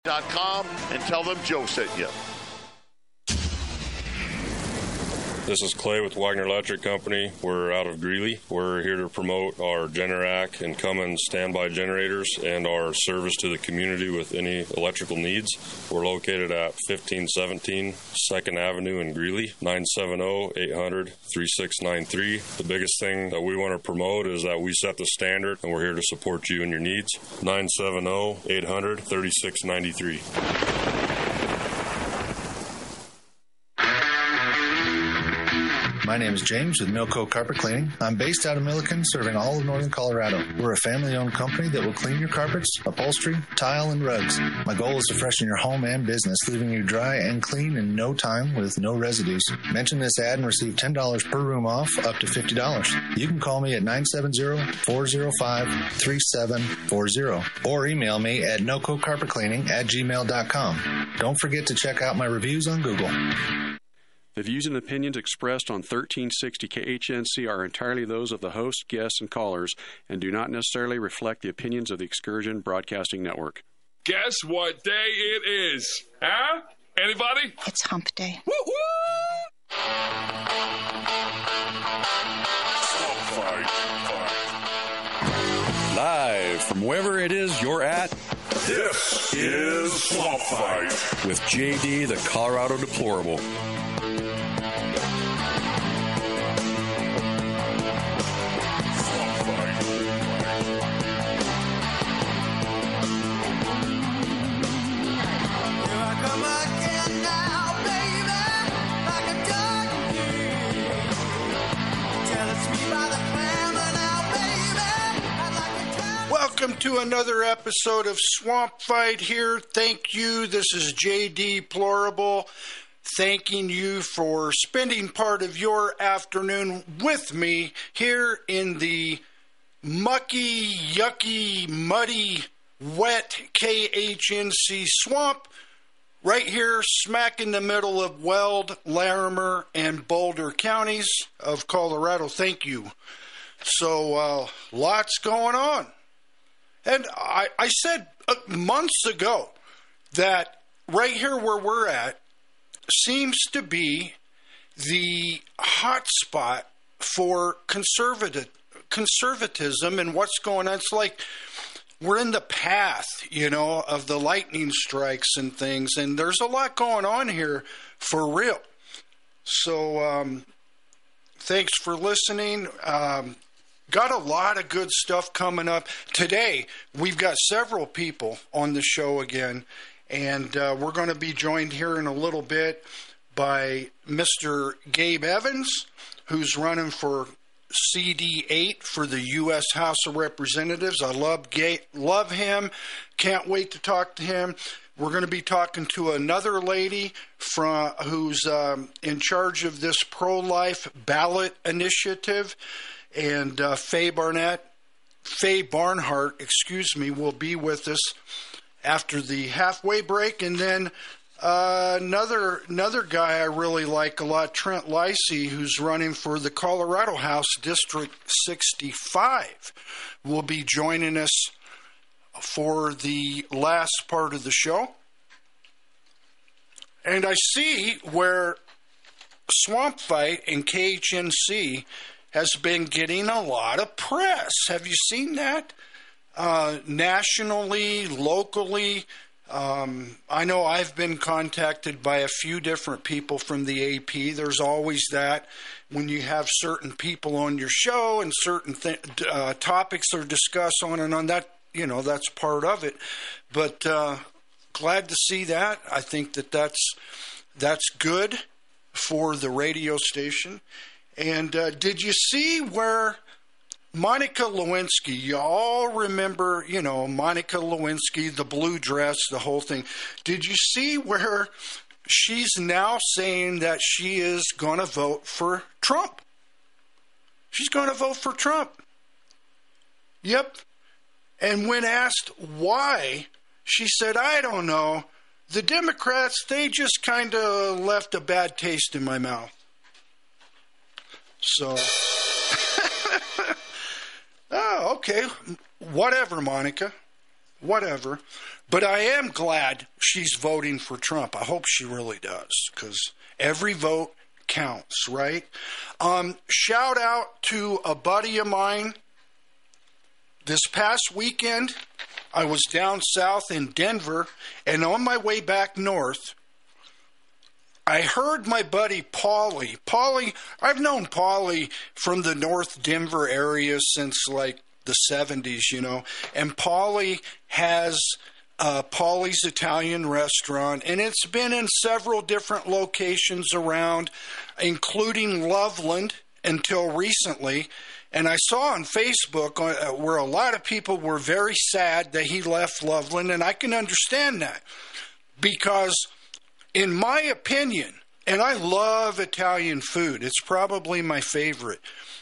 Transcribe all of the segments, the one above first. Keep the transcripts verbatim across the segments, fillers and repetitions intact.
dot com and tell them Joe sent you. This is Clay with Wagner Electric Company. We're out of Greeley. We're here to promote our Generac and Cummins standby generators and our service to the community with any electrical needs. We're located at fifteen seventeen second Avenue in Greeley, nine seven zero, eight hundred, three six nine three. The biggest thing that we want to promote is that we set the standard, and we're here to support you and your needs. nine seven zero, eight hundred, three six nine three. My name is James with Milco Carpet Cleaning. I'm based out of Milliken, serving all of northern Colorado. We're a family-owned company that will clean your carpets, upholstery, tile, and rugs. My goal is to freshen your home and business, leaving you dry and clean in no time with no residues. Mention this ad and receive ten dollars per room off, up to fifty dollars. You can call me at nine seven zero, four zero five, three seven four zero or email me at nococarpetcleaning at gmail dot com. Don't forget to check out my reviews on Google. The views and opinions expressed on thirteen sixty K H N C are entirely those of the host, guests, and callers, and do not necessarily reflect the opinions of the Excursion Broadcasting Network. Guess what day it is? Huh? Anybody? It's hump day. Woo-woo! Live from wherever it is you're at, this is Swamp Fight with J D, the Colorado Deplorable. Welcome to another episode of Swamp Fight here. Thank you. This is J D Deplorable. Thanking you for spending part of your afternoon with me here in the mucky, yucky, muddy, wet K H N C swamp. Right here, smack in the middle of Weld, Larimer, and Boulder counties of Colorado. Thank you. So, uh, lots going on. And I, I said uh, months ago that right here where we're at seems to be the hot spot for conservative conservatism and what's going on. It's like we're in the path, you know, of the lightning strikes and things, and there's a lot going on here for real. So um, thanks for listening. Um, got a lot of good stuff coming up. Today, we've got several people on the show again, and uh, we're going to be joined here in a little bit by Mister Gabe Evans, who's running for C D eight for the U S House of Representatives. I love Gabe, love him. Can't wait to talk to him. We're going to be talking to another lady from who's um, in charge of this pro-life ballot initiative, and uh, Faye Barnett, Faye Barnhart, excuse me, will be with us after the halfway break, and then Uh, another another guy I really like a lot, Trent Lacey, who's running for the Colorado House District sixty-five, will be joining us for the last part of the show. And I see where Swamp Fight and K H N C has been getting a lot of press. Have you seen that? Uh, nationally, locally. Um, I know I've been contacted by a few different people from the A P. There's always that when you have certain people on your show and certain th- uh, topics are discussed on and on. That, you know, that's part of it. But uh, glad to see that. I think that that's that's good for the radio station. And uh, did you see where Monica Lewinsky, you all remember, you know, Monica Lewinsky, the blue dress, the whole thing. Did you see where she's now saying that she is going to vote for Trump? She's going to vote for Trump. Yep. And when asked why, she said, I don't know. The Democrats, they just kind of left a bad taste in my mouth. So... Oh, okay. Whatever, Monica. whatever. But I am glad she's voting for Trump. I hope she really does, because every vote counts, right? Um, shout out to a buddy of mine. This past weekend, I was down south in Denver, and on my way back north, I heard my buddy Paulie. Paulie, I've known Paulie from the North Denver area since like the seventies, you know. And Paulie has uh, Paulie's Italian restaurant, and it's been in several different locations around, including Loveland until recently. And I saw on Facebook uh, where a lot of people were very sad that he left Loveland, and I can understand that. Because, in my opinion, and I love Italian food, it's probably my favorite,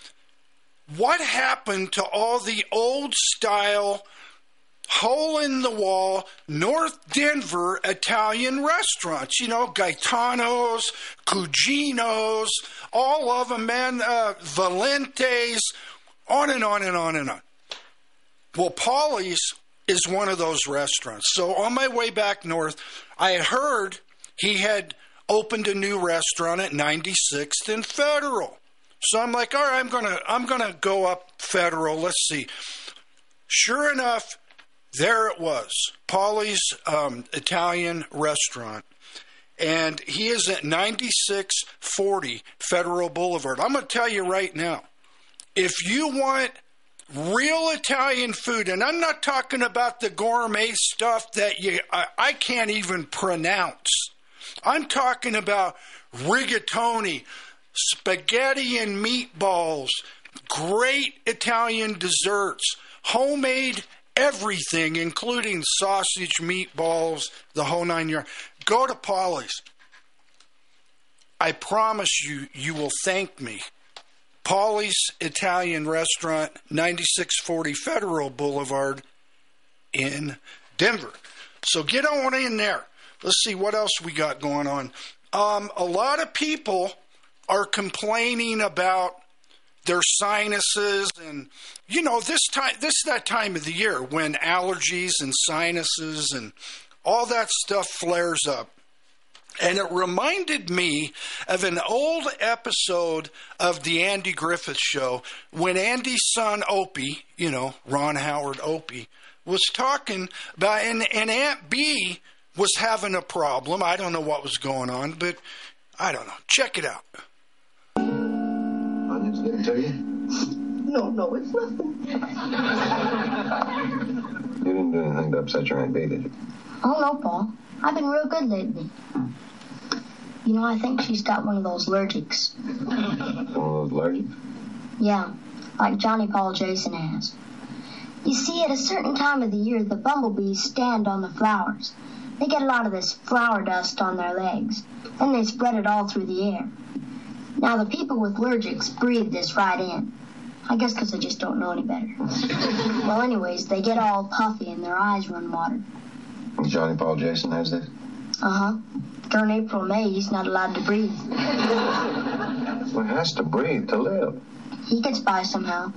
what happened to all the old-style, hole-in-the-wall, North Denver Italian restaurants? You know, Gaetano's, Cugino's, all of them, man, uh, Valentes, on and on and on and on. Well, Paulie's is one of those restaurants. So on my way back north, I heard he had opened a new restaurant at ninety-sixth and Federal. So I'm like, all right, I'm gonna I'm gonna go up Federal. Let's see. Sure enough, there it was, Paulie's um, Italian restaurant. And he is at ninety-six forty Federal Boulevard. I'm going to tell you right now, if you want real Italian food, and I'm not talking about the gourmet stuff that you I, I can't even pronounce. I'm talking about rigatoni, spaghetti and meatballs, great Italian desserts, homemade everything, including sausage, meatballs, the whole nine yards. Go to Paulie's. I promise you, you will thank me. Paulie's Italian Restaurant, ninety-six forty Federal Boulevard in Denver. So get on in there. Let's see what else we got going on. Um, a lot of people are complaining about their sinuses, and you know, this time, this is that time of the year when allergies and sinuses and all that stuff flares up. And it reminded me of an old episode of the Andy Griffith Show when Andy's son Opie, you know, Ron Howard Opie, was talking about, and, and Aunt B was having a problem. I don't know what was going on, but I don't know. Check it out. Onions getting to you? No, no, it's nothing. You didn't do anything to upset your Aunt B, did you? Oh, no, Paul. I've been real good lately. You know, I think she's got one of those allergics. One of those allergics? Yeah, like Johnny Paul Jason has. You see, at a certain time of the year, the bumblebees stand on the flowers. They get a lot of this flower dust on their legs, and they spread it all through the air. Now, the people with allergics breathe this right in. I guess because they just don't know any better. Well, anyways, they get all puffy and their eyes run water. Johnny Paul Jason has this? Uh-huh. During April and May, he's not allowed to breathe. Well, he has to breathe to live. He gets by somehow.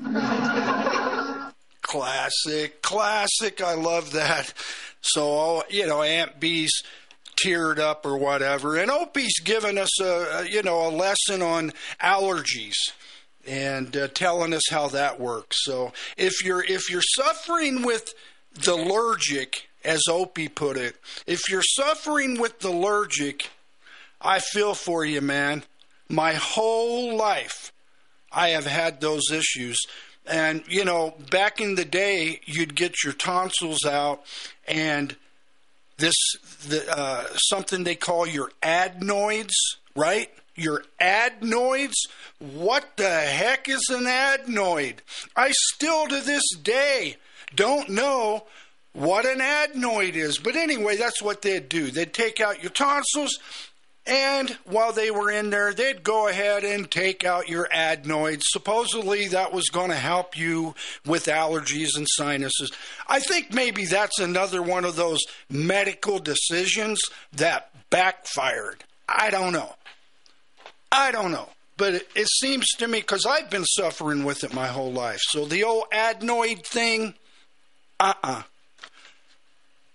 Classic, classic. I love that. So, you know, Aunt B's teared up or whatever. And Opie's given us a, you know, a lesson on allergies and uh, telling us how that works. So if you're if you're suffering with the allergic, as Opie put it, if you're suffering with the allergic, I feel for you, man. My whole life, I have had those issues. And, you know, back in the day, you'd get your tonsils out, and this, the, uh, something they call your adenoids, right? Your adenoids? What the heck is an adenoid? I still to this day don't know what an adenoid is. But anyway, that's what they'd do. They'd take out your tonsils, and while they were in there, they'd go ahead and take out your adenoids. Supposedly, that was going to help you with allergies and sinuses. I think maybe that's another one of those medical decisions that backfired. I don't know. I don't know. But it, it seems to me, because I've been suffering with it my whole life. So the old adenoid thing, uh-uh.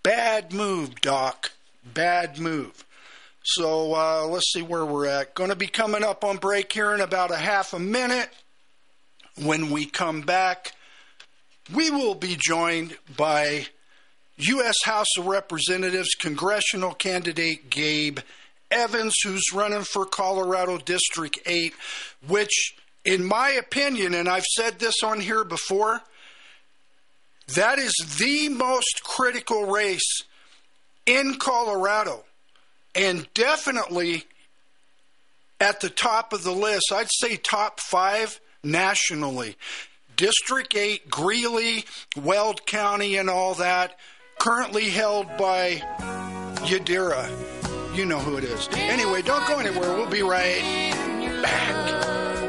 Bad move, Doc. Bad move. So uh, let's see where we're at. Going to be coming up on break here in about a half a minute. When we come back, we will be joined by U S House of Representatives congressional candidate Gabe Evans, who's running for Colorado District eight, which, in my opinion, and I've said this on here before, that is the most critical race in Colorado, and definitely at the top of the list. I'd say top five nationally. District eight, Greeley, Weld County, and all that, currently held by Yadira. You know who it is. Anyway, don't go anywhere. We'll be right back.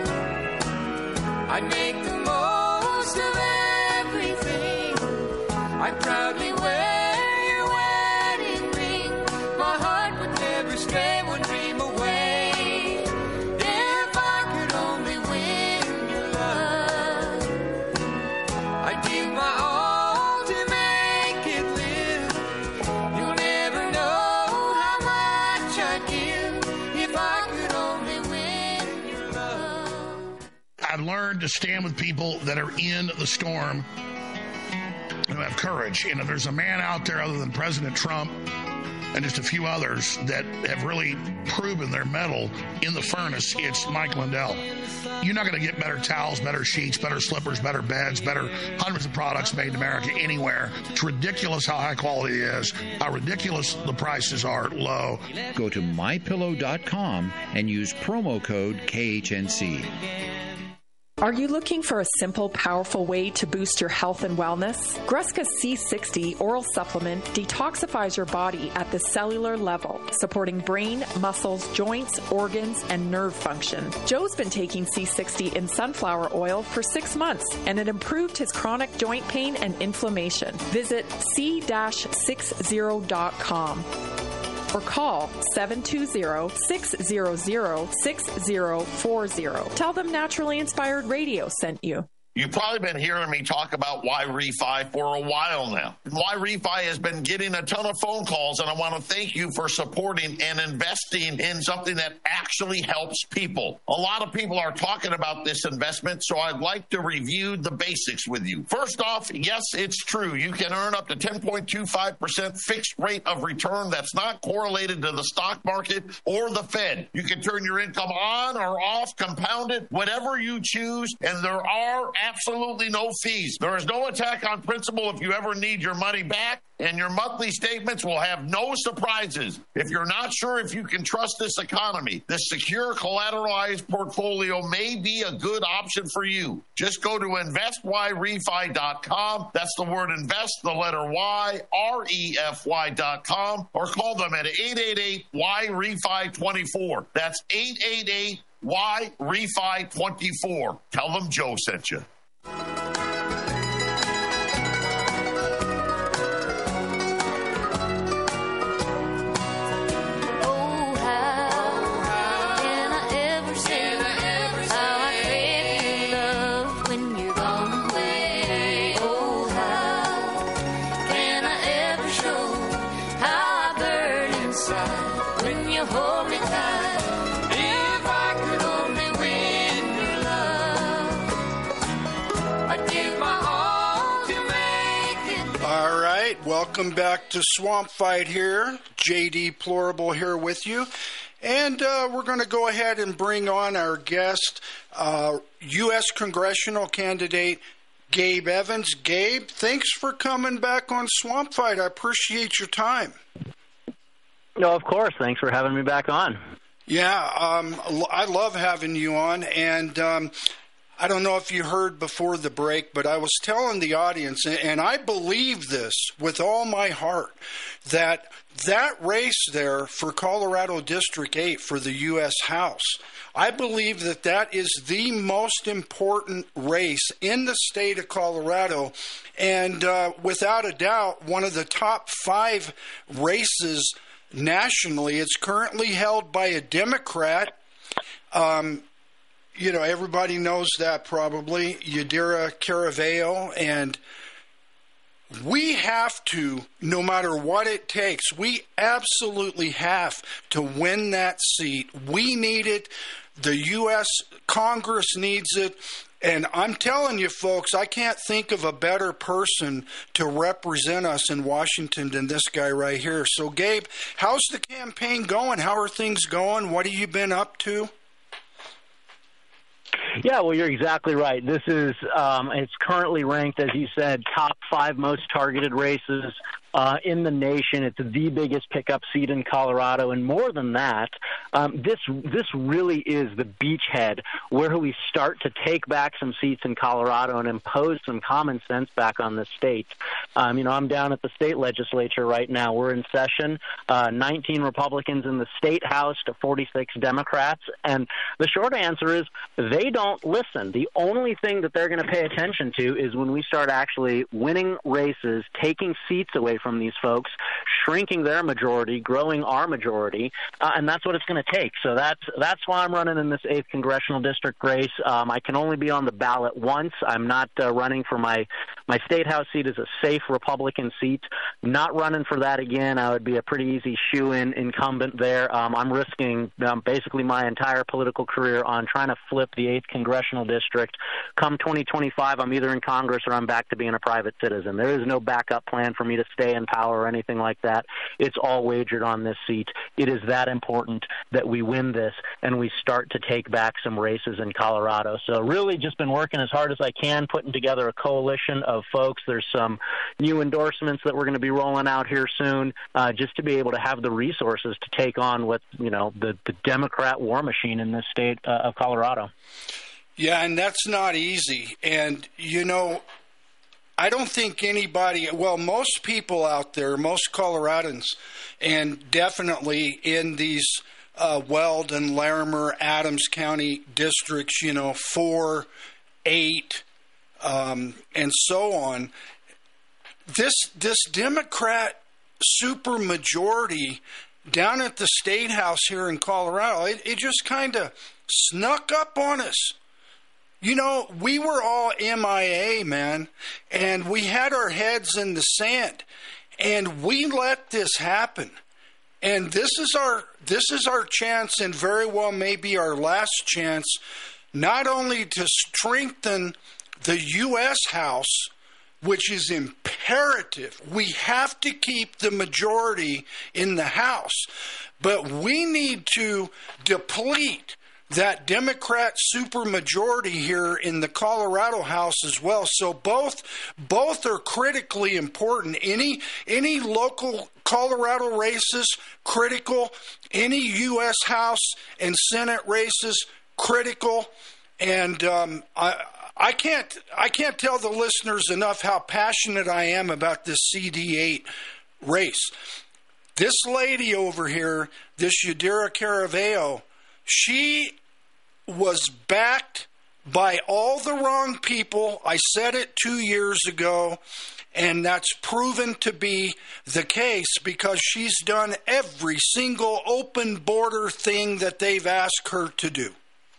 I make the most of everything. I proudly wear your wedding ring. My heart would never stray one dream away. If I could only win your love, I'd give my all to make it live. You'll never know how much I'd give if I could only win your love. I've learned to stand with people that are in the storm, who have courage. You know, there's a man out there other than President Trump and just a few others that have really proven their mettle in the furnace. It's Mike Lindell. You're not going to get better towels, better sheets, better slippers, better beds, better hundreds of products made in America anywhere. It's ridiculous how high quality it is, how ridiculous the prices are low. Go to my pillow dot com and use promo code K H N C. Are you looking for a simple, powerful way to boost your health and wellness? Gruska C sixty Oral Supplement detoxifies your body at the cellular level, supporting brain, muscles, joints, organs, and nerve function. Joe's been taking C sixty in sunflower oil for six months, and it improved his chronic joint pain and inflammation. Visit c sixty dot com. or call seven two zero, six zero zero, six zero four zero. Tell them Naturally Inspired Radio sent you. You've probably been hearing me talk about Y-Refi for a while now. Y-Refi has been getting a ton of phone calls, and I want to thank you for supporting and investing in something that actually helps people. A lot of people are talking about this investment, so I'd like to review the basics with you. First off, yes, it's true. You can earn up to ten point two five percent fixed rate of return that's not correlated to the stock market or the Fed. You can turn your income on or off, compounded, whatever you choose, and there are absolutely no fees. There is no attack on principal if you ever need your money back, and your monthly statements will have no surprises. If you're not sure if you can trust this economy, this secure collateralized portfolio may be a good option for you. Just go to invest y refi dot com. That's the word invest, the letter Y, R E F Y dot com, or call them at eight eight eight Y refi twenty-four. That's eight eight eight Y refi twenty-four. Tell them Joe sent you. Welcome back to Swamp Fight here. J D Plorable here with you. And uh, we're going to go ahead and bring on our guest, uh, U S congressional candidate Gabe Evans. Gabe, thanks for coming back on Swamp Fight. I appreciate your time. No, of course. Thanks for having me back on. Yeah, um, I love having you on. And um, I don't know if you heard before the break, but I was telling the audience, and I believe this with all my heart, that that race there for Colorado District eight for the U S House, I believe that that is the most important race in the state of Colorado, and uh, without a doubt, one of the top five races nationally. It's currently held by a Democrat. Um, You know, everybody knows that probably, Yadira Caraveo, and We have to, no matter what it takes, we absolutely have to win that seat. We need it. The U S Congress needs it. And I'm telling you, folks, I can't think of a better person to represent us in Washington than this guy right here. So, Gabe, how's the campaign going? How are things going? What have you been up to? Yeah, well, you're exactly right. This is, um, it's currently ranked, as you said, top five most targeted races uh, in the nation. It's the biggest pickup seat in Colorado. And more than that, um, this this really is the beachhead where we start to take back some seats in Colorado and impose some common sense back on the state. Um, you know, I'm down at the state legislature right now. We're in session, uh, nineteen Republicans in the state house to forty-six Democrats. And the short answer is they don't listen. The only thing that they're going to pay attention to is when we start actually winning races, taking seats away from these folks, shrinking their majority, growing our majority, uh, and that's what it's going to take. So that's that's why I'm running in this eighth congressional district race. Um, I can only be on the ballot once. I'm not uh, running for my my state house seat is a safe Republican seat. Not running for that again. I would be a pretty easy shoe-in incumbent there. Um, I'm risking um, basically my entire political career on trying to flip the eighth congressional district. Come twenty twenty-five, I'm either in Congress or I'm back to being a private citizen. There is no backup plan for me to stay in power or anything like that. It's all wagered on this seat. It is that important that we win this and we start to take back some races in Colorado. So really just been working as hard as I can, putting together a coalition of folks. There's some new endorsements that we're going to be rolling out here soon, uh, just to be able to have the resources to take on what, you know, the, the Democrat war machine in this state uh, of Colorado. Yeah, and that's not easy. And, you know, I don't think anybody, well, most people out there, most Coloradans, and definitely in these uh, Weld and Larimer, Adams County districts, you know, four, eight, um, and so on, this this Democrat supermajority down at the State House here in Colorado, it, it just kind of snuck up on us. You know, we were all M I A, man, and we had our heads in the sand, and we let this happen. And this is our this is our chance, and very well maybe our last chance, not only to strengthen the U S House, which is imperative. We have to keep the majority in the House, but we need to deplete that Democrat supermajority here in the Colorado House as well. So both both are critically important. Any any local Colorado races, critical. Any U S House and Senate races, critical. And um, I I can't I can't tell the listeners enough how passionate I am about this C D eight race. This lady over here, this Yadira Caraveo, she was backed by all the wrong people. I said it two years ago, and that's proven to be the case because she's done every single open border thing that they've asked her to do.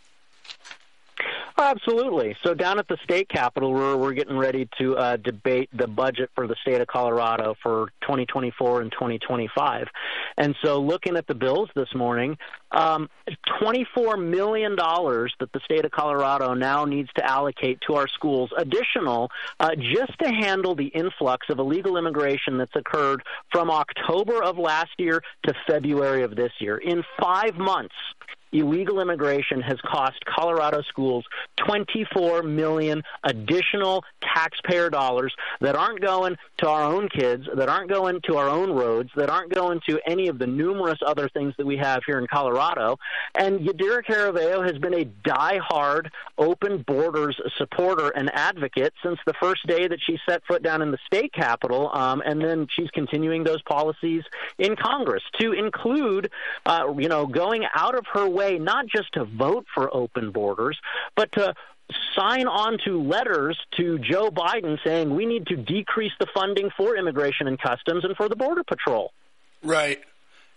Absolutely. So down at the state capitol, we're, we're getting ready to uh, debate the budget for the state of Colorado for twenty twenty-four and twenty twenty-five. And so looking at the bills this morning, um, twenty-four million dollars that the state of Colorado now needs to allocate to our schools, additional, uh, just to handle the influx of illegal immigration that's occurred from October of last year to February of this year. In five months, illegal immigration has cost Colorado schools twenty-four million dollars additional taxpayer dollars that aren't going to our own kids, that aren't going to our own roads, that aren't going to any of the numerous other things that we have here in Colorado. And Yadira Caraveo has been a diehard open borders supporter and advocate since the first day that she set foot down in the state capitol, um, and then she's continuing those policies in Congress to include, uh, you know, going out of her way not just to vote for open borders, but to sign on to letters to Joe Biden saying we need to decrease the funding for immigration and customs and for the Border Patrol. Right.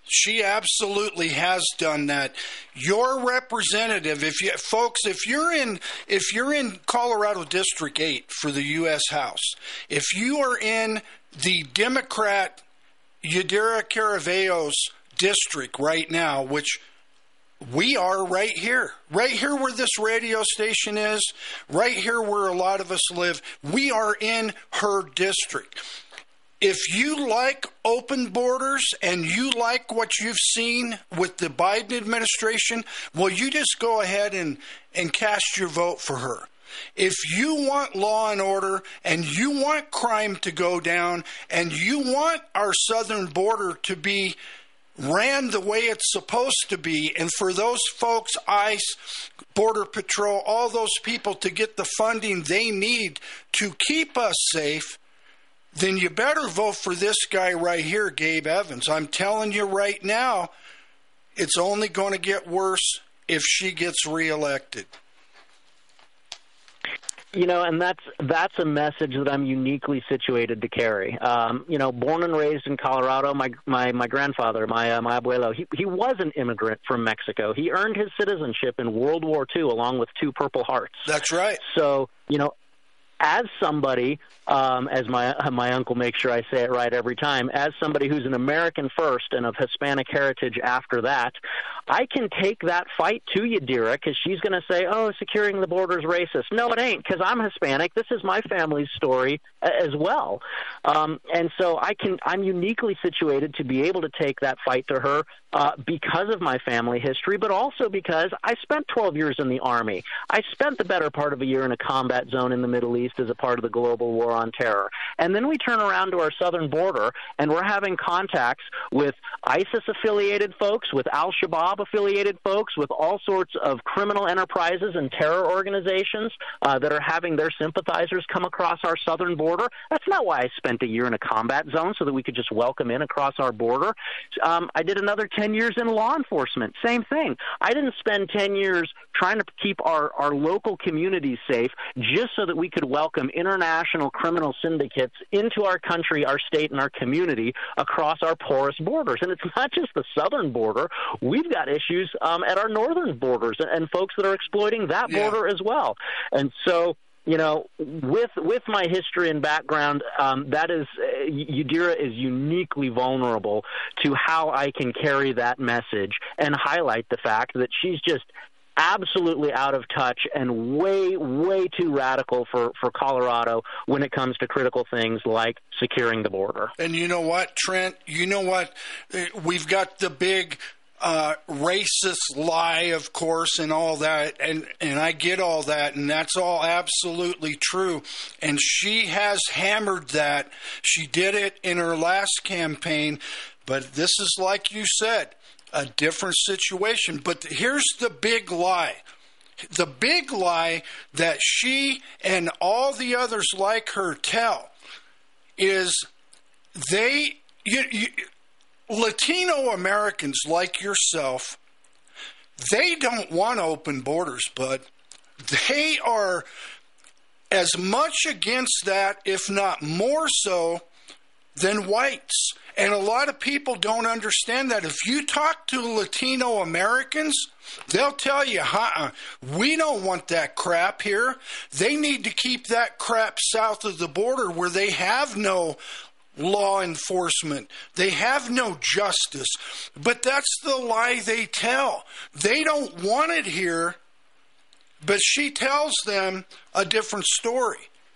She absolutely has done that. Your representative, if you folks, if you're in if you're in Colorado District eight for the U S House, if you are in the Democrat Yadira Caravello's district right now, which we are right here, right here where this radio station is, right here where a lot of us live, we are in her district. If you like open borders and you like what you've seen with the Biden administration, well, you just go ahead and, and cast your vote for her. If you want law and order and you want crime to go down and you want our southern border to be ran the way it's supposed to be, and for those folks, ICE, Border Patrol, all those people to get the funding they need to keep us safe, then you better vote for this guy right here, Gabe Evans. I'm telling you right now, it's only going to get worse if she gets reelected. You know, and that's that's a message that I'm uniquely situated to carry. Um, you know, born and raised in Colorado, my my, my grandfather, my uh, my abuelo, he, he was an immigrant from Mexico. He earned his citizenship in World War Two along with two Purple Hearts. That's right. So, you know, as somebody, um, as my my uncle makes sure I say it right every time, as somebody who's an American first and of Hispanic heritage after that, I can take that fight to Yadira because she's going to say, oh, securing the border is racist. No, it ain't, because I'm Hispanic. This is my family's story as well. Um, and so I can, I'm uniquely situated to be able to take that fight to her uh, because of my family history, but also because I spent twelve years in the Army. I spent the better part of a year in a combat zone in the Middle East as a part of the global war on terror. And then we turn around to our southern border, and we're having contacts with ISIS-affiliated folks, with Al-Shabaab-affiliated folks, with all sorts of criminal enterprises and terror organizations uh, that are having their sympathizers come across our southern border. That's not why I spent a year in a combat zone, so that we could just welcome in across our border. Um, I did another ten years in law enforcement. Same thing. I didn't spend ten years trying to keep our, our local communities safe just so that we could welcome international criminal syndicates into our country, our state, and our community across our porous borders. And it's not just the southern border. We've got issues um, at our northern borders and, and folks that are exploiting that Yeah. border as well. And so, you know, with with my history and background, um, that is, uh, Yadira is uniquely vulnerable to how I can carry that message and highlight the fact that she's just absolutely out of touch and way, way too radical for, for Colorado when it comes to critical things like securing the border. And you know what, Trent? You know what? Uh, We've got the big uh, racist lie, of course, and all that, and, and I get all that, and that's all absolutely true. And she has hammered that. She did it in her last campaign, but this is, like you said, a different situation. But here's the big lie. The big lie that she and all the others like her tell is they, you, you, Latino Americans like yourself, they don't want open borders, but they are as much against that, if not more so, than whites. And a lot of people don't understand that. If you talk to Latino Americans, they'll tell you, uh-uh, we don't want that crap here. They need to keep that crap south of the border where they have no law enforcement. They have no justice. But that's the lie they tell. They don't want it here, but she tells them a different story.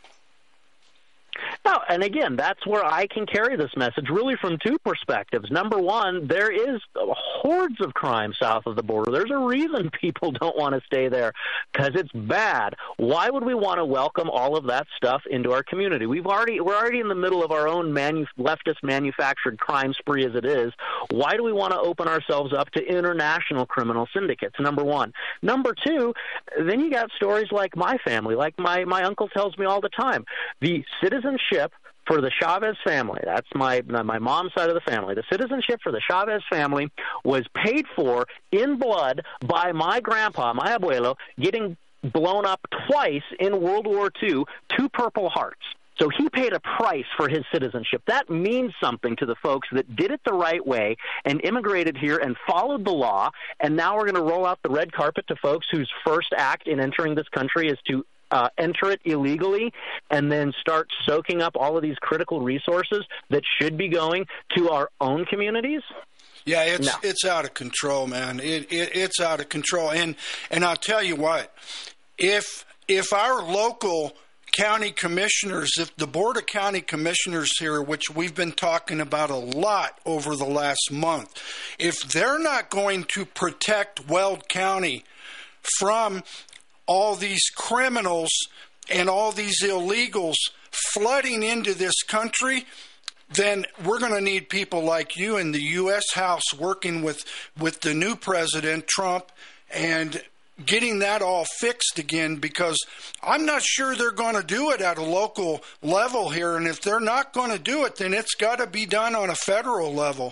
No, and again, that's where I can carry this message really from two perspectives. Number one, there is hordes of crime south of the border. There's a reason people don't want to stay there, because it's bad. Why would we want to welcome all of that stuff into our community? We've already we're already in the middle of our own manu- leftist manufactured crime spree as it is. Why do we want to open ourselves up to international criminal syndicates? Number one. Number two, then you got stories like my family, like my my uncle tells me all the time. The citizenship for the Chavez family, that's my my mom's side of the family, the citizenship for the Chavez family was paid for in blood by my grandpa, my abuelo, getting blown up twice in World War Two, two Purple Hearts. So he paid a price for his citizenship. That means something to the folks that did it the right way and immigrated here and followed the law, and now we're going to roll out the red carpet to folks whose first act in entering this country is to uh, enter it illegally and then start soaking up all of these critical resources that should be going to our own communities? Yeah, it's no. it's out of control, man. It, it it's out of control. And and I'll tell you what, if if our local county commissioners, if the Board of County Commissioners here, which we've been talking about a lot over the last month, if they're not going to protect Weld County from all these criminals and all these illegals flooding into this country, then we're going to need people like you in the U S House working with, with the new president, Trump, and getting that all fixed again, because I'm not sure they're going to do it at a local level here. And if they're not going to do it, then it's got to be done on a federal level.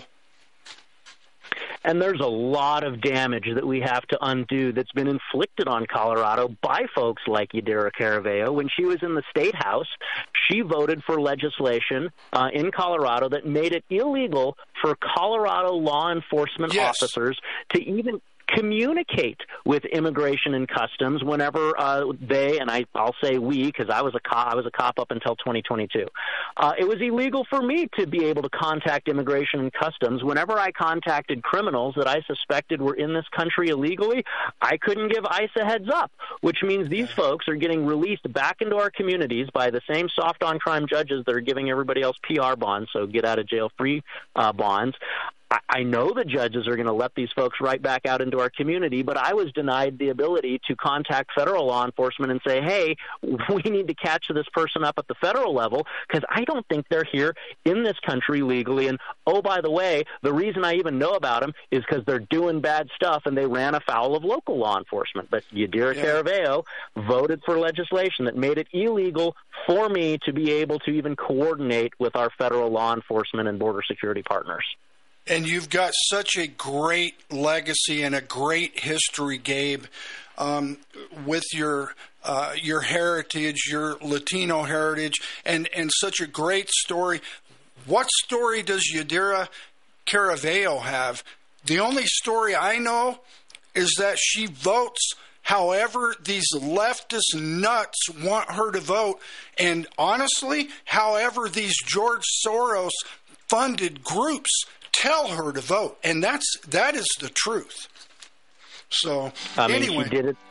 And there's a lot of damage that we have to undo that's been inflicted on Colorado by folks like Yadira Caraveo. When she was in the State House, she voted for legislation uh, in Colorado that made it illegal for Colorado law enforcement yes. officers to even communicate with Immigration and Customs whenever uh, they, and I, I'll say we, because I was a cop, I was a cop up until twenty twenty-two. Uh, it was illegal for me to be able to contact Immigration and Customs whenever I contacted criminals that I suspected were in this country illegally. I couldn't give ICE a heads up, which means these folks are getting released back into our communities by the same soft on crime judges that are giving everybody else P R bonds, so get out of jail free uh, bonds. I know the judges are going to let these folks right back out into our community, but I was denied the ability to contact federal law enforcement and say, hey, we need to catch this person up at the federal level because I don't think they're here in this country legally. And, oh, by the way, the reason I even know about them is because they're doing bad stuff and they ran afoul of local law enforcement. But Yadira yeah. Caraveo voted for legislation that made it illegal for me to be able to even coordinate with our federal law enforcement and border security partners. And you've got such a great legacy and a great history, Gabe, um, with your uh, your heritage, your Latino heritage, and, and such a great story. What story does Yadira Caraveo have? The only story I know is that she votes however these leftist nuts want her to vote. And honestly, however these George Soros-funded groups tell her to vote, and that's that is the truth. So I mean, anyway, she did it.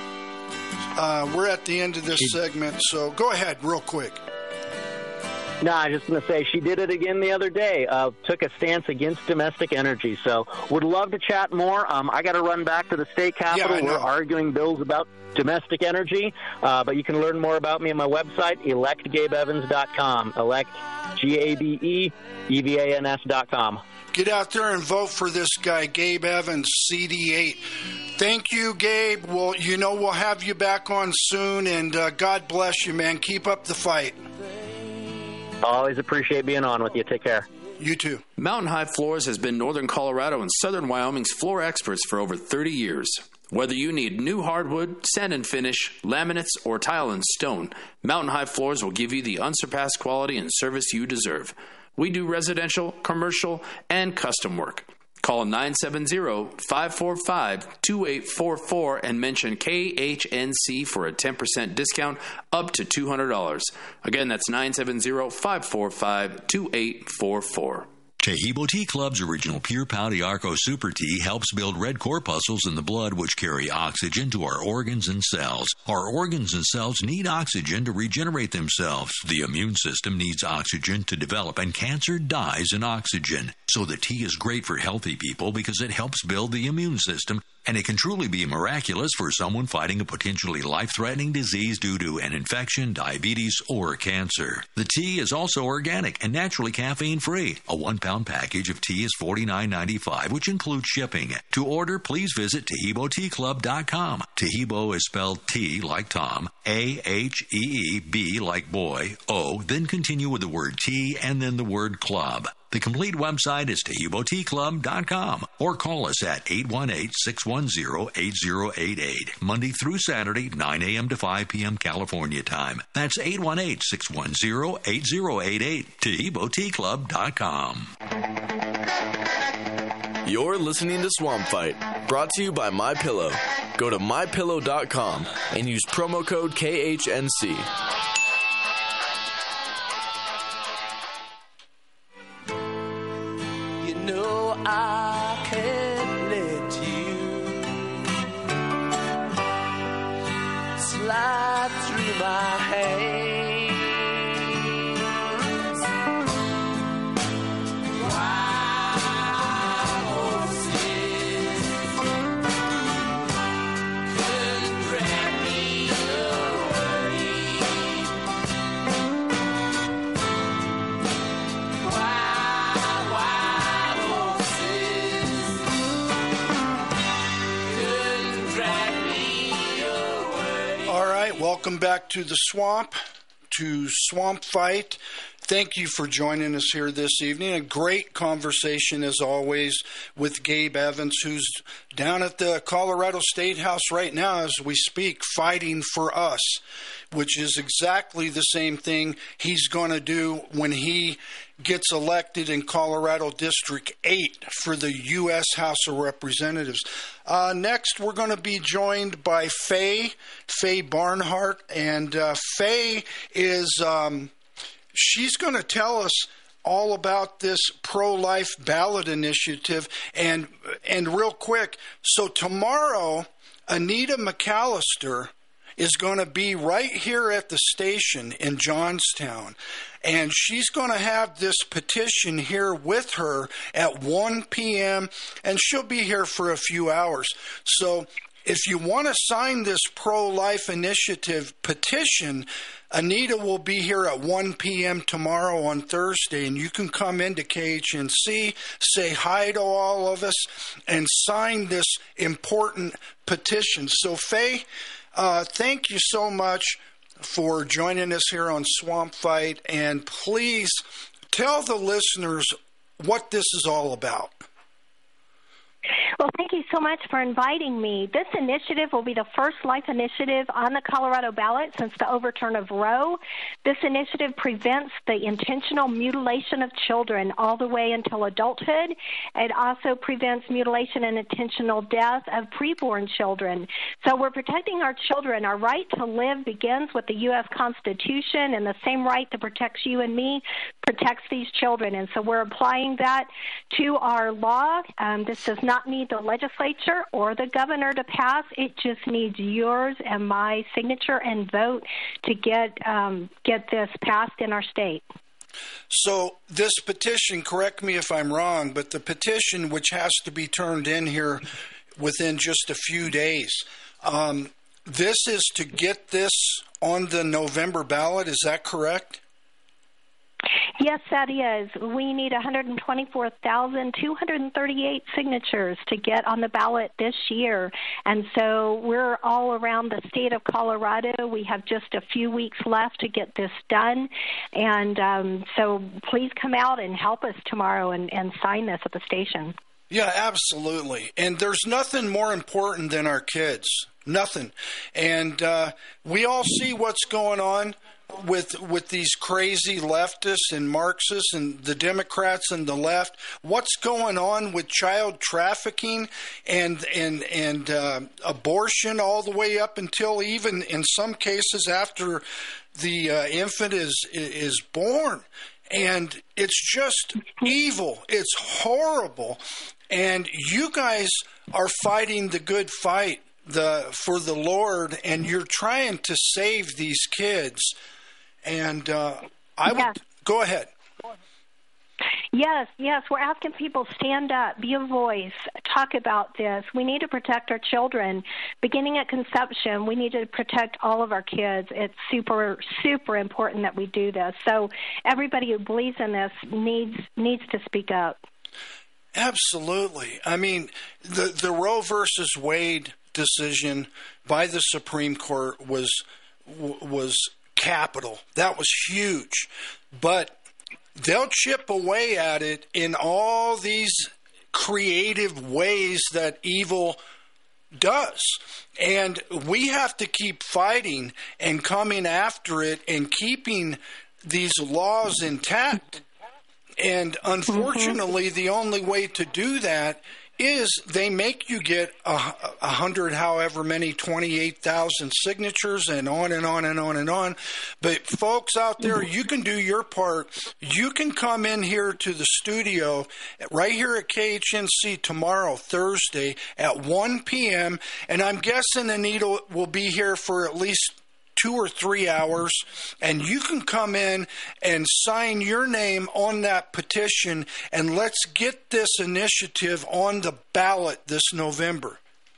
Uh, we're at the end of this she, segment, so go ahead real quick. No, I was just going to say she did it again the other day. Uh, took a stance against domestic energy. So would love to chat more. Um, I got to run back to the state capitol. Yeah, we're arguing bills about domestic energy, uh, but you can learn more about me on my website, elect gabe evans dot com. Elect, G A B E E V A N S dot com. Get out there and vote for this guy, Gabe Evans, C D eight. Thank you, Gabe. Well, you know we'll have you back on soon, and uh, God bless you, man. Keep up the fight. Always appreciate being on with you. Take care. You too. Mountain High Floors has been Northern Colorado and Southern Wyoming's floor experts for over thirty years. Whether you need new hardwood, sand and finish, laminates, or tile and stone, Mountain High Floors will give you the unsurpassed quality and service you deserve. We do residential, commercial, and custom work. Call nine seven zero, five four five, two eight four four and mention K H N C for a ten percent discount up to two hundred dollars. Again, that's nine seven zero, five four five, two eight four four. Tahibo Tea Club's original Pure Pau D'Arco Super Tea helps build red corpuscles in the blood which carry oxygen to our organs and cells. Our organs and cells need oxygen to regenerate themselves. The immune system needs oxygen to develop, and cancer dies in oxygen. So the tea is great for healthy people because it helps build the immune system, and it can truly be miraculous for someone fighting a potentially life-threatening disease due to an infection, diabetes, or cancer. The tea is also organic and naturally caffeine-free. A one-pound package of tea is forty-nine ninety-five, which includes shipping. To order, please visit Tahibo Tea Club dot com. Tahibo is spelled T like Tom, A H E E B like boy, O, then continue with the word tea and then the word club. The complete website is Taheebo Tea Club dot com or call us at eight one eight, six one zero, eight zero eight eight, Monday through Saturday, nine a.m. to five p.m. California time. That's eight one eight, six one zero, eight zero eight eight, Taheebo Tea Club dot com. You're listening to Swamp Fight, brought to you by MyPillow. Go to my pillow dot com and use promo code K H N C. You know I can't let you slide through my hands. Welcome back to the Swamp, to Swamp Fight. Thank you for joining us here this evening. A great conversation, as always, with Gabe Evans, who's down at the Colorado State House right now as we speak, fighting for us, which is exactly the same thing he's going to do when he gets elected in Colorado District eight for the U S House of Representatives. Uh, next, we're going to be joined by Faye, Faye Barnhart, and uh, Faye is, um, she's going to tell us all about this pro-life ballot initiative. And, and real quick, so tomorrow, Anita McAllister is going to be right here at the station in Johnstown. And she's going to have this petition here with her at one p.m., and she'll be here for a few hours. So if you want to sign this pro-life initiative petition, Anita will be here at one p.m. tomorrow on Thursday, and you can come into K H N C, say hi to all of us, and sign this important petition. So, Faye, uh, thank you so much for joining us here on Swamp Fight, and please tell the listeners what this is all about. Well, thank you so much for inviting me. This initiative will be the first life initiative on the Colorado ballot since the overturn of Roe. This initiative prevents the intentional mutilation of children all the way until adulthood. It also prevents mutilation and intentional death of preborn children. So we're protecting our children. Our right to live begins with the U S Constitution, and the same right that protects you and me protects these children. And so we're applying that to our law. Um, this does not need the legislature or the governor to pass. It just needs yours and my signature and vote to get um, get this passed in our state. So this petition, correct me if I'm wrong, but the petition, which has to be turned in here within just a few days, um, this is to get this on the November ballot. Is that correct? Yes, that is. We need one hundred twenty-four thousand two hundred thirty-eight signatures to get on the ballot this year. And so we're all around the state of Colorado. We have just a few weeks left to get this done. And um, so please come out and help us tomorrow and, and sign this at the station. Yeah, absolutely. And there's nothing more important than our kids. Nothing. And uh, we all see what's going on with with these crazy leftists and Marxists and the Democrats and the left. What's going on with child trafficking and and and uh, abortion all the way up until even in some cases after the uh, infant is is born. And it's just evil. It's horrible. And you guys are fighting the good fight the for the Lord, and you're trying to save these kids. And uh, I would yeah. go ahead. Yes, yes. We're asking people, stand up, be a voice, talk about this. We need to protect our children. Beginning at conception, we need to protect all of our kids. It's super, super important that we do this. So everybody who believes in this needs needs to speak up. Absolutely. I mean, the, the Roe versus Wade decision by the Supreme Court was was capital. That was huge. But they'll chip away at it in all these creative ways that evil does. And we have to keep fighting and coming after it and keeping these laws intact. And unfortunately, mm-hmm. the only way to do that is they make you get a, a hundred, however many, twenty-eight thousand signatures, and on and on and on and on. But folks out there, you can do your part. You can come in here to the studio right here at K H N C tomorrow, Thursday, at one p.m., and I'm guessing Anita will be here for at least two or three hours, and you can come in and sign your name on that petition, and let's get this initiative on the ballot this November.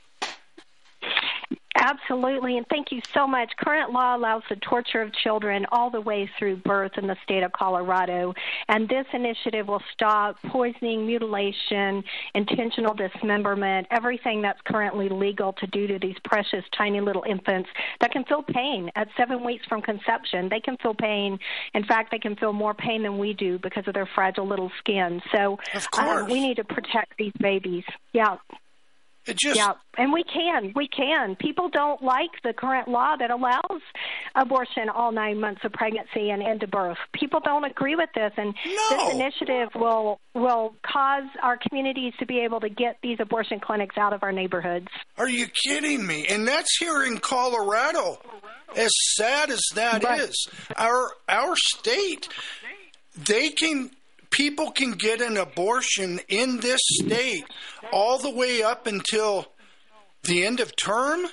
Absolutely, and thank you so much. Current law allows the torture of children all the way through birth in the state of Colorado, and this initiative will stop poisoning, mutilation, intentional dismemberment, everything that's currently legal to do to these precious tiny little infants that can feel pain at seven weeks from conception. They can feel pain. In fact, they can feel more pain than we do because of their fragile little skin. So um, we need to protect these babies. Yeah. It just, yeah, and we can. We can. People don't like the current law that allows abortion all nine months of pregnancy and into birth. People don't agree with this, and no. this initiative will will cause our communities to be able to get these abortion clinics out of our neighborhoods. Are you kidding me? And that's here in Colorado. As sad as that right. is, our our state, they can. People can get an abortion in this state all the way up until the end of term?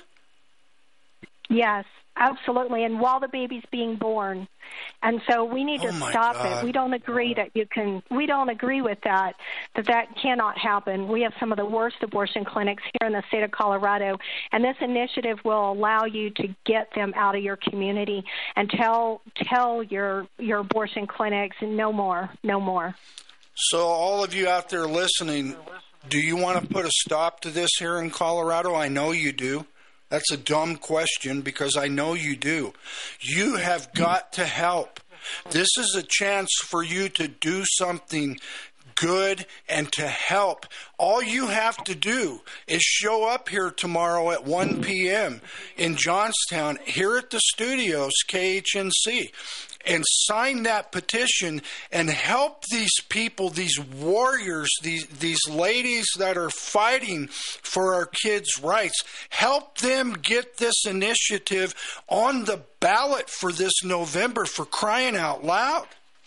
Yes, absolutely. And while the baby's being born. And so we need to oh stop God. it. We don't agree that you can, we don't agree with that, that that cannot happen. We have some of the worst abortion clinics here in the state of Colorado, and this initiative will allow you to get them out of your community and tell tell your your abortion clinics no more, no more. So all of you out there listening, do you want to put a stop to this here in Colorado? I know you do. That's a dumb question because I know you do. You have got to help. This is a chance for you to do something good and to help. All you have to do is show up here tomorrow at one p.m. in Johnstown, here at the studios, K H N C, and sign that petition and help these people, these warriors, these these ladies that are fighting for our kids' rights. Help them get this initiative on the ballot for this November, for crying out loud.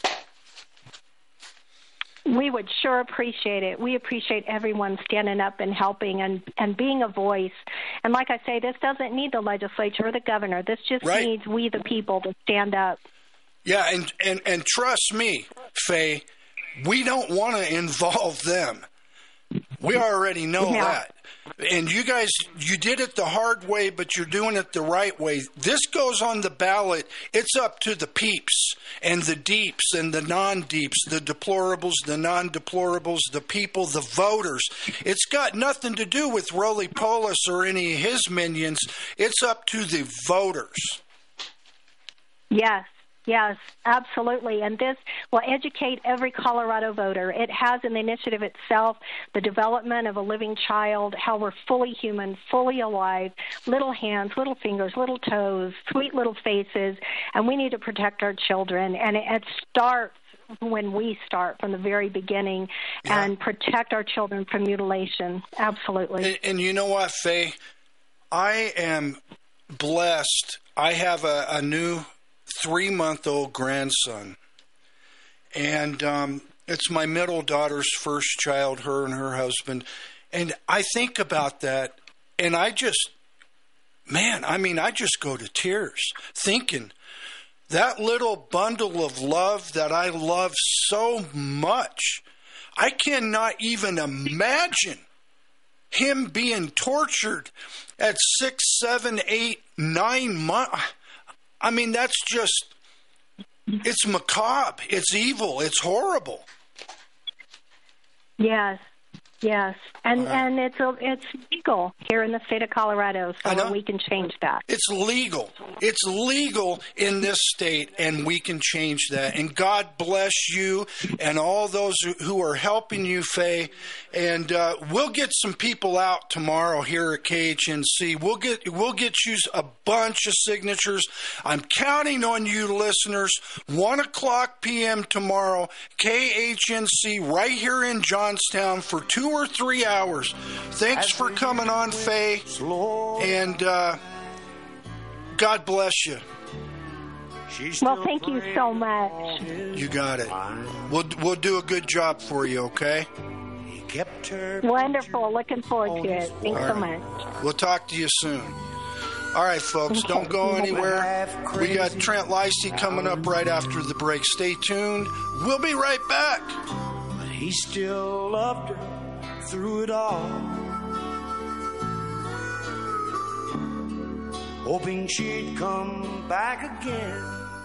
We would sure appreciate it. We appreciate everyone standing up and helping and, and being a voice. And like I say, this doesn't need the legislature or the governor. This just right. needs we the people to stand up. Yeah, and, and, and trust me, Faye, we don't want to involve them. We already know yeah. that. And you guys, you did it the hard way, but you're doing it the right way. This goes on the ballot. It's up to the peeps and the deeps and the non-deeps, the deplorables, the non-deplorables, the people, the voters. It's got nothing to do with Roly Polis or any of his minions. It's up to the voters. Yes. Yes, absolutely. And this will educate every Colorado voter. It has in the initiative itself the development of a living child, how we're fully human, fully alive, little hands, little fingers, little toes, sweet little faces, and we need to protect our children. And it, it starts when we start from the very beginning yeah. and protect our children from mutilation. Absolutely. And, and you know what, Faye? I am blessed. I have a, a new three-month-old grandson, and um, it's my middle daughter's first child, her and her husband, and I think about that, and I just, man, I mean, I just go to tears thinking that little bundle of love that I love so much, I cannot even imagine him being tortured at six, seven, eight, nine months. I mean, that's just, it's macabre, it's evil, it's horrible. Yes, Yes, and right. and it's a, it's legal here in the state of Colorado, so we can change that. It's legal. It's legal in this state, and we can change that. And God bless you and all those who are helping you, Faye. And uh, we'll get some people out tomorrow here at K H N C. We'll get we'll get you a bunch of signatures. I'm counting on you, listeners. One o'clock p.m. tomorrow, K H N C, right here in Johnstown for two or three hours. Thanks for coming on, Faye, and uh, God bless you. Well, thank you so much. You got it. We'll we'll do a good job for you, okay? Wonderful. Looking forward to it. Thanks so much. We'll talk to you soon. All right, folks, don't go anywhere. We got Trent Lacey coming up right after the break. Stay tuned. We'll be right back. But he still loved her through it all, hoping she'd come back again.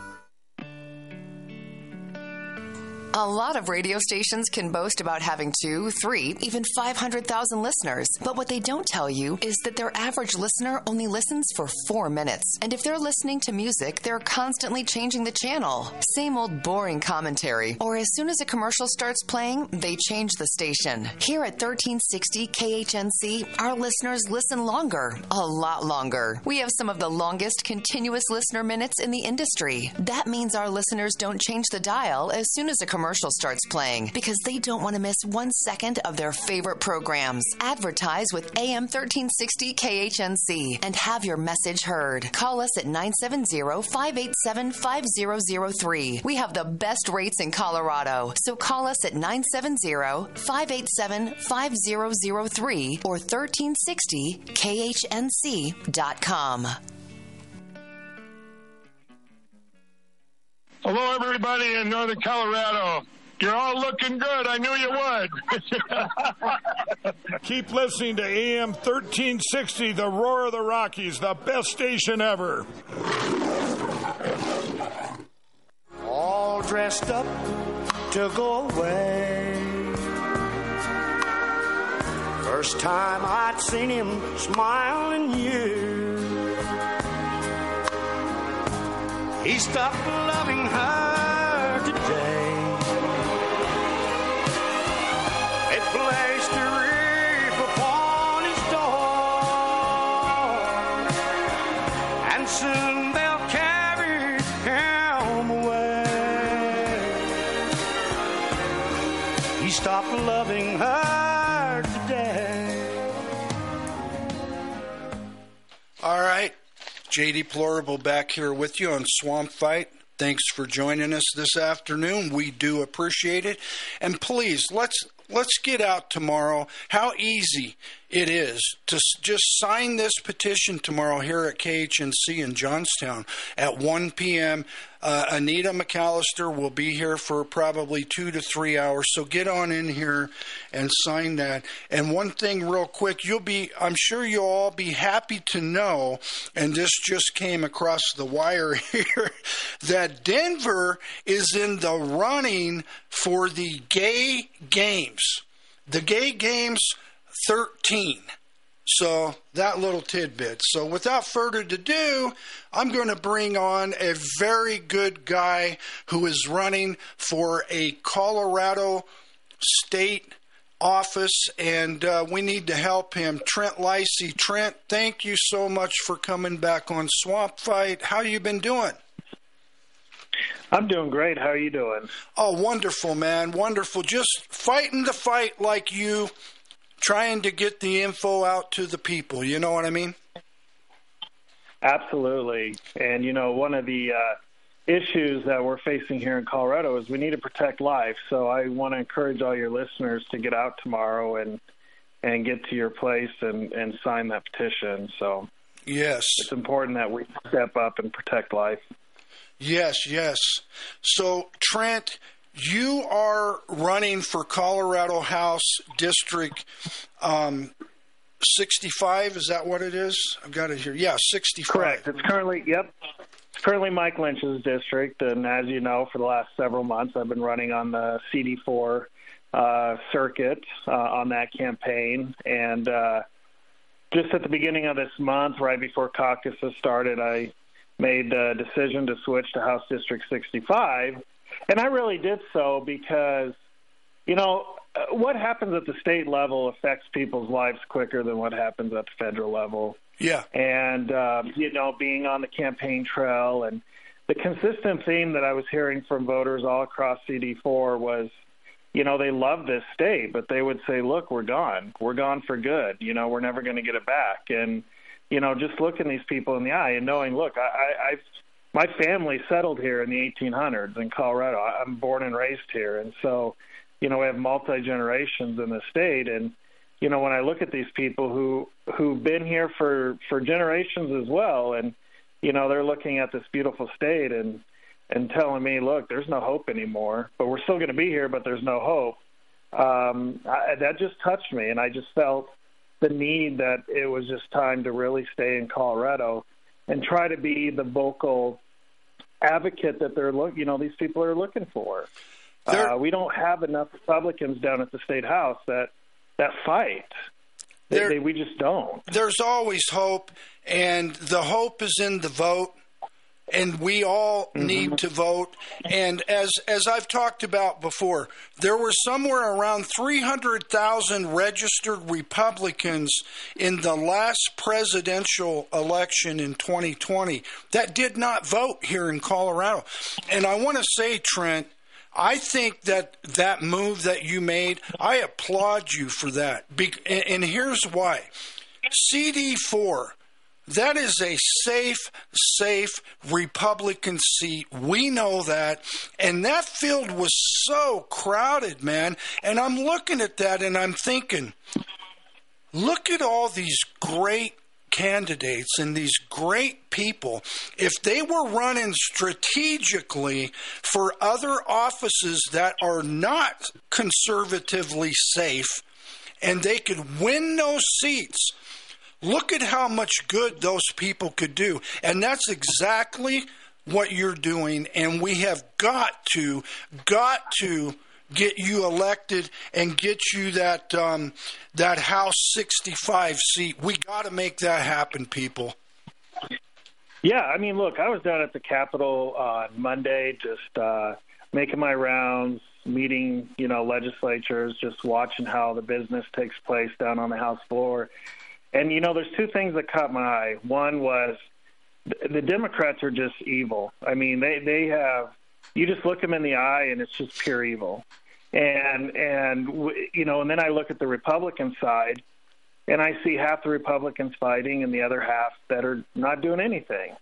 A lot of radio stations can boast about having two, three, even five hundred thousand listeners. But what they don't tell you is that their average listener only listens for four minutes. And if they're listening to music, they're constantly changing the channel. Same old boring commentary. Or as soon as a commercial starts playing, they change the station. Here at thirteen sixty K H N C, our listeners listen longer. A lot longer. We have some of the longest continuous listener minutes in the industry. That means our listeners don't change the dial as soon as a commercial commercial starts playing because they don't want to miss one second of their favorite programs. Advertise with A M thirteen sixty K H N C and have your message heard. Call us at nine seven zero, five eight seven, five zero zero three. We have the best rates in Colorado, so call us at nine seven zero, five eight seven, five zero zero three or thirteen sixty K H N C dot com. Hello, everybody in Northern Colorado. You're all looking good. I knew you would. Keep listening to A M thirteen sixty, the Roar of the Rockies, the best station ever. All dressed up to go away. First time I'd seen him smiling years. He stopped loving her today. They placed a wreath upon his door, and soon they'll carry him away. He stopped loving her today. All right. J D Plorable back here with you on Swamp Fight. Thanks for joining us this afternoon. We do appreciate it. And please, let's let's get out tomorrow. How easy it is to just sign this petition tomorrow here at K H N C in Johnstown at one p.m. Uh, Anita McAllister will be here for probably two to three hours. So get on in here and sign that. And one thing real quick, you'll be, I'm sure you'll all be happy to know, and this just came across the wire here, that Denver is in the running for the Gay Games. The Gay Games thirteen. So that little tidbit. So without further ado, I'm going to bring on a very good guy who is running for a Colorado state office, and uh, we need to help him. Trent Lacey. Trent, thank you so much for coming back on Swamp Fight. How you been doing? I'm doing great. How are you doing? Oh, wonderful, man. Wonderful. Just fighting the fight like you, trying to get the info out to the people. You know what I mean? Absolutely. And, you know, one of the uh, issues that we're facing here in Colorado is we need to protect life. So I want to encourage all your listeners to get out tomorrow and and get to your place and, and sign that petition. So yes, it's important that we step up and protect life. Yes, yes. So, Trent, you are running for Colorado House District um, sixty-five. Is that what it is? I've got it here. Yeah, sixty-five. Correct. It's currently, yep. It's currently Mike Lynch's district. And as you know, for the last several months, I've been running on the C D four uh, circuit uh, on that campaign. And uh, just at the beginning of this month, right before caucuses started, I made the decision to switch to House District sixty-five. And I really did so because, you know, what happens at the state level affects people's lives quicker than what happens at the federal level. Yeah. And, um, you know, being on the campaign trail, and the consistent theme that I was hearing from voters all across C D four was, you know, they love this state, but they would say, look, we're gone. We're gone for good. You know, we're never going to get it back. And, you know, just looking these people in the eye and knowing, look, I, I, I've, my family settled here in the eighteen hundreds in Colorado. I'm born and raised here. And so, you know, we have multi-generations in the state. And, you know, when I look at these people who, who've been here for, for generations as well, and, you know, they're looking at this beautiful state and, and telling me, look, there's no hope anymore, but we're still going to be here, but there's no hope. Um, I, that just touched me. And I just felt the need that it was just time to really stay in Colorado and try to be the vocal advocate that they're look, you know, these people are looking for. Uh, we don't have enough Republicans down at the state house that that fight. They, they, we just don't. There's always hope, and the hope is in the vote. And we all mm-hmm. need to vote. And as as I've talked about before, there were somewhere around three hundred thousand registered Republicans in the last presidential election in twenty twenty that did not vote here in Colorado. And I want to say, Trent, I think that that move that you made, I applaud you for that. Be- and here's why. C D four, that is a safe, safe Republican seat. We know that. And that field was so crowded, man. And I'm looking at that and I'm thinking, look at all these great candidates and these great people. If they were running strategically for other offices that are not conservatively safe and they could win those seats, look at how much good those people could do. And that's exactly what you're doing. And we have got to, got to get you elected and get you that um, that House sixty-five seat. We got to make that happen, people. Yeah, I mean, look, I was down at the Capitol on Monday just uh, making my rounds, meeting, you know, legislatures, just watching how the business takes place down on the House floor. And, you know, there's two things that caught my eye. One was the Democrats are just evil. I mean, they, they have – you just look them in the eye and it's just pure evil. And, and you know, and then I look at the Republican side and I see half the Republicans fighting and the other half that are not doing anything.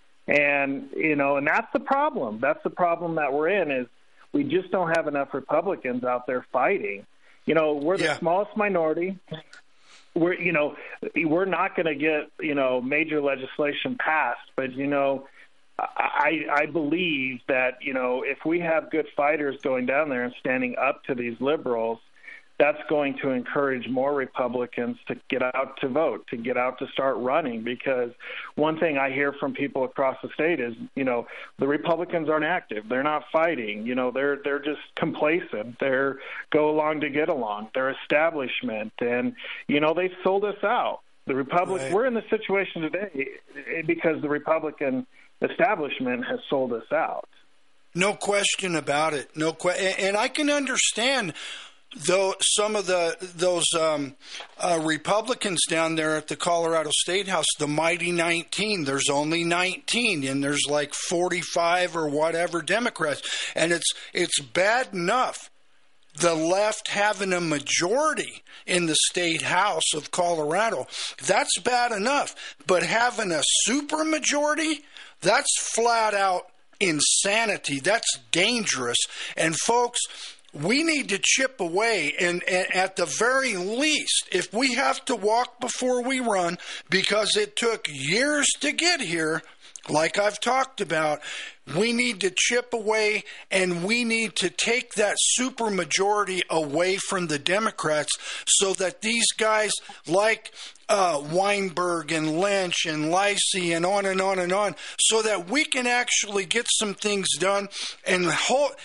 And, you know, and that's the problem. That's the problem that we're in is we just don't have enough Republicans out there fighting. You know, we're the yeah. smallest minority. We're, you know, we're not going to get, you know, major legislation passed, but, you know, I, I believe that, you know, if we have good fighters going down there and standing up to these liberals, that's going to encourage more Republicans to get out to vote, to get out to start running. Because one thing I hear from people across the state is, you know, the Republicans aren't active. They're not fighting. You know, they're they're just complacent. They're go along to get along. They're establishment. And, you know, they've sold us out. The Republic, right. We're in the situation today because the Republican establishment has sold us out. No question about it. No que- And I can understand though some of the those um, uh, Republicans down there at the Colorado State House, the mighty nineteen, there's only nineteen, and there's like forty-five or whatever Democrats, and it's it's bad enough the left having a majority in the State House of Colorado. That's bad enough, but having a supermajority, that's flat out insanity. That's dangerous, and folks, we need to chip away, and, and at the very least, if we have to walk before we run, because it took years to get here, like I've talked about, we need to chip away, and we need to take that supermajority away from the Democrats so that these guys like uh, Weinberg and Lynch and Lacey and on and on and on, so that we can actually get some things done and hold.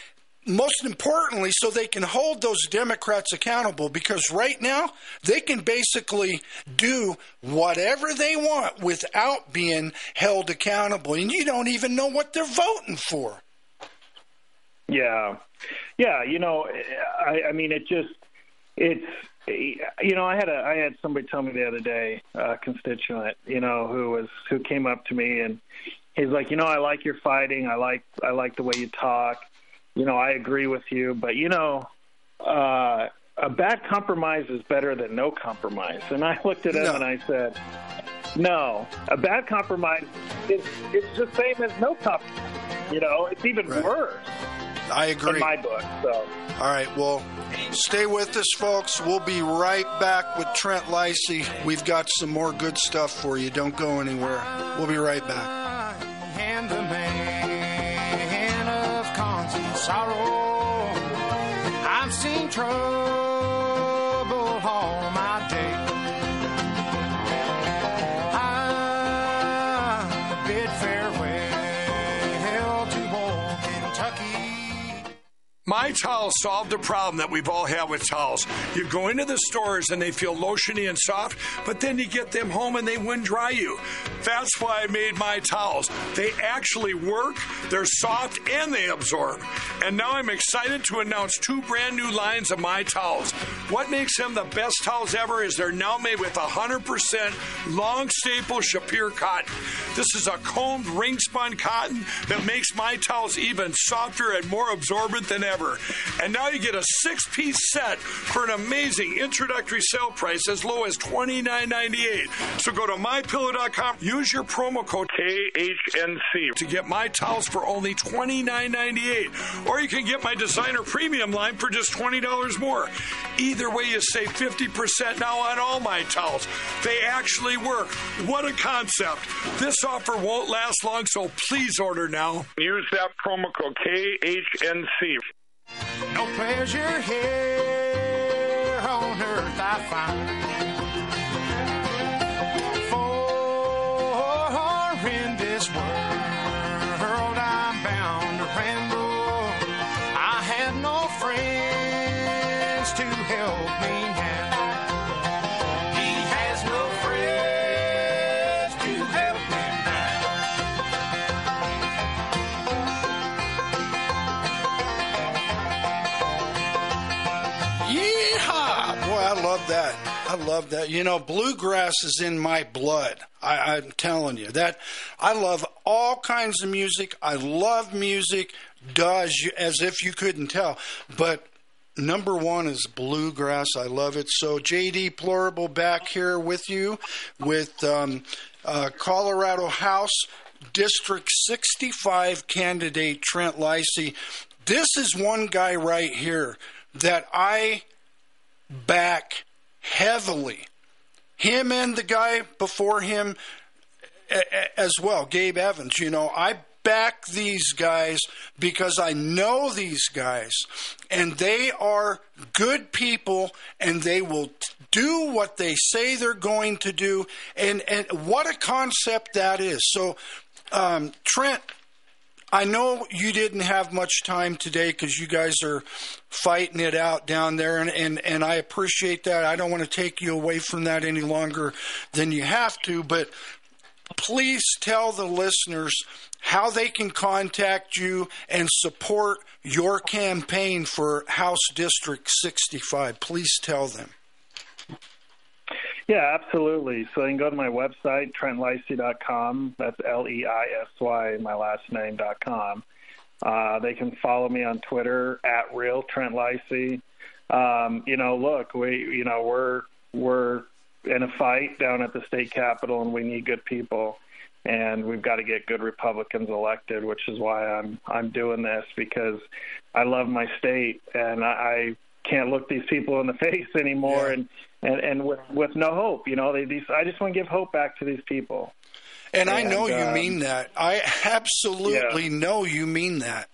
most importantly, so they can hold those Democrats accountable, because right now they can basically do whatever they want without being held accountable, and you don't even know what they're voting for. Yeah. Yeah, you know, I, I mean, it just, it's, you know, I had a, I had somebody tell me the other day, a constituent, you know, who was, who came up to me and he's like, you know, I like your fighting. I like, I like the way you talk. You know, I agree with you, but you know, uh, a bad compromise is better than no compromise. And I looked at him no. and I said, no, a bad compromise is, it's the same as no compromise. You know, it's even right. worse. I agree. In my book, so. All right, well, stay with us, folks. We'll be right back with Trent Lacey. We've got some more good stuff for you. Don't go anywhere. We'll be right back. And the man of constant sorrow, I've seen trouble all my day. I bid farewell to old Kentucky. My Towels solved the problem that we've all had with towels. You go into the stores and they feel lotiony and soft, but then you get them home and they wind dry you. That's why I made My Towels. They actually work, they're soft, and they absorb. And now I'm excited to announce two brand new lines of My Towels. What makes them the best towels ever is they're now made with one hundred percent long staple Shapir cotton. This is a combed ring spun cotton that makes My Towels even softer and more absorbent than ever. And now you get a six-piece set for an amazing introductory sale price as low as twenty-nine ninety-eight. So go to my pillow dot com, use your promo code K H N C to get My Towels for only twenty-nine ninety-eight. Or you can get my designer premium line for just twenty dollars more. Either way, you save fifty percent now on all My Towels. They actually work. What a concept. This offer won't last long, so please order now. Use that promo code K H N C. No pleasure here on earth I find, for in this world I'm bound to ramble. I have no friends to help me now. He has no friends to help me I love that. I love that. You know, bluegrass is in my blood. I, I'm telling you that. I love all kinds of music. I love music, does as if you couldn't tell. But number one is bluegrass. I love it. So J D Plorable back here with you with um, uh, Colorado House District sixty-five candidate Trent Lacey. This is one guy right here that I back heavily. Him and the guy before him as well, Gabe Evans. You know, I back these guys because I know these guys, and they are good people, and they will do what they say they're going to do, and, and what a concept that is. So, um, Trent, I know you didn't have much time today because you guys are fighting it out down there, and, and, and I appreciate that. I don't want to take you away from that any longer than you have to, but please tell the listeners how they can contact you and support your campaign for House District sixty-five. Please tell them. Yeah, absolutely. So they can go to my website, trent lacey dot com. That's L E I S Y, my last name, dot com. Uh, they can follow me on Twitter, at Real Trent Lacey. Um, you know, look, we, you know, we're, we're in a fight down at the state capitol, and we need good people. And we've got to get good Republicans elected, which is why I'm, I'm doing this, because I love my state, and I, I can't look these people in the face anymore. Yeah. and And, and with, with no hope, you know, they, these, I just want to give hope back to these people. And, and I know um, you mean that. I absolutely yeah. know you mean that.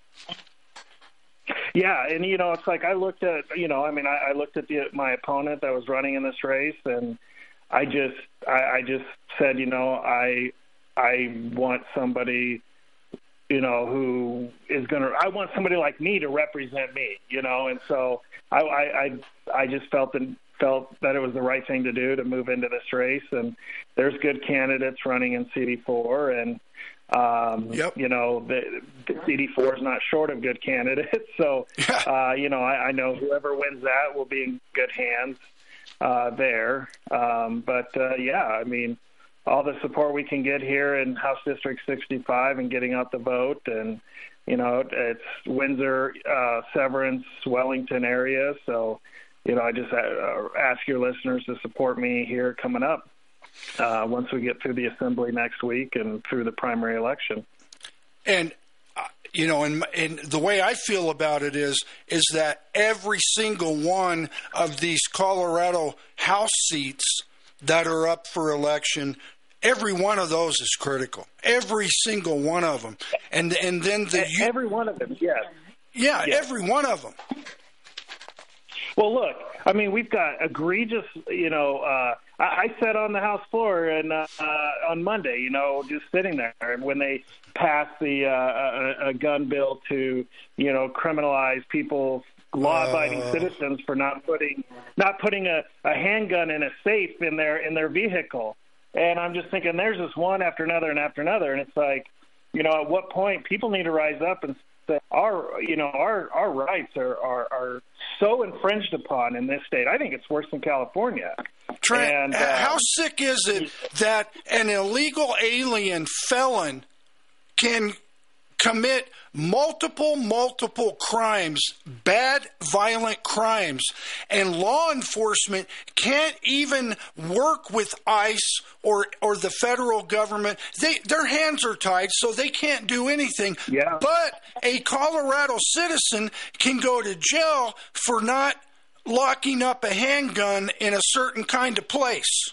Yeah, and, you know, it's like I looked at, you know, I mean, I, I looked at the, my opponent that was running in this race, and I just, I, I just said, you know, I, I want somebody you know, who is going to, I want somebody like me to represent me, you know, and so I, I, I, I just felt that, felt that it was the right thing to do to move into this race. And there's good candidates running in C D four, and, um, yep. you know, the, the C D four is not short of good candidates. So, uh, you know, I, I know whoever wins that will be in good hands uh, there. Um, but, uh, yeah, I mean, all the support we can get here in House District sixty-five and getting out the vote, and, you know, it's Windsor, uh, Severance, Wellington area. So, you know, I just uh, ask your listeners to support me here coming up uh, once we get through the assembly next week and through the primary election. And, uh, you know, and, and the way I feel about it is, is that every single one of these Colorado House seats that are up for election, every one of those is critical. Every single one of them. And, and then the... Every one of them, yes. Yeah, yes. every one of them. Well, look, I mean, we've got egregious, you know, uh, I, I sat on the House floor and uh, uh, on Monday, you know, just sitting there when they passed the uh, a, a gun bill to, you know, criminalize people, law-abiding uh. citizens for not putting not putting a, a handgun in a safe in their in their vehicle. And I'm just thinking, there's this one after another and after another, and it's like, you know, at what point people need to rise up and say, our, you know, our our rights are, are, are so infringed upon in this state. I think it's worse than California. Trent, and, uh, how sick is it that an illegal alien felon can commit multiple, multiple crimes, bad, violent crimes, and law enforcement can't even work with ICE or or the federal government? They their hands are tied, so they can't do anything. Yeah. But a Colorado citizen can go to jail for not locking up a handgun in a certain kind of place.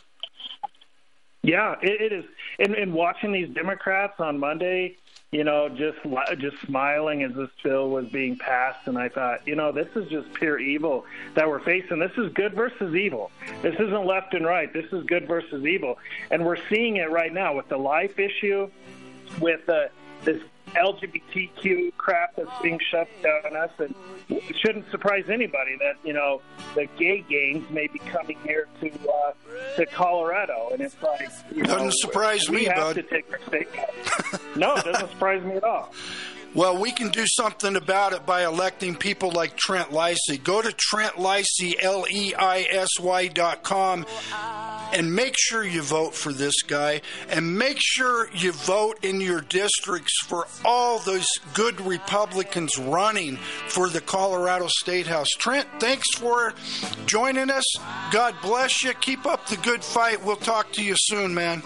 Yeah, it, it is. And, and watching these Democrats on Monday, you know, just just smiling as this bill was being passed, and I thought, you know, this is just pure evil that we're facing. This is good versus evil. This isn't left and right. This is good versus evil, and we're seeing it right now with the life issue, with uh, this L G B T Q crap that's being shoved down on us, and it shouldn't surprise anybody that, you know, the gay gangs may be coming here to uh, to Colorado, and it's like, you doesn't know, surprise we me, have bud. to take our state. No, it doesn't surprise me at all. Well, we can do something about it by electing people like Trent Leisy. Go to Trent Leisy, L E I S Y dot com, and make sure you vote for this guy. And make sure you vote in your districts for all those good Republicans running for the Colorado State House. Trent, thanks for joining us. God bless you. Keep up the good fight. We'll talk to you soon, man.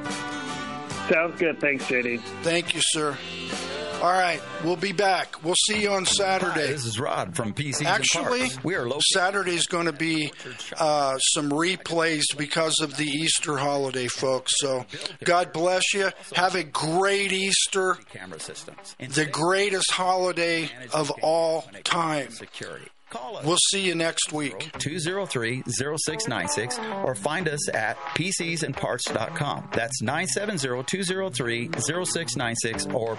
Sounds good. Thanks, J D. Thank you, sir. All right, we'll be back. We'll see you on Saturday. Hi, this is Rod from P Cs Actually, and Parts. We are located. Saturday's going to be uh, some replays because of the Easter holiday, folks. So God bless you. Have a great Easter. Camera systems. The greatest holiday of all time. Security. Call us. We'll see you next week. two oh three, oh six nine six or find us at P Cs and parts dot com. That's nine seven zero, two oh three, oh six nine six or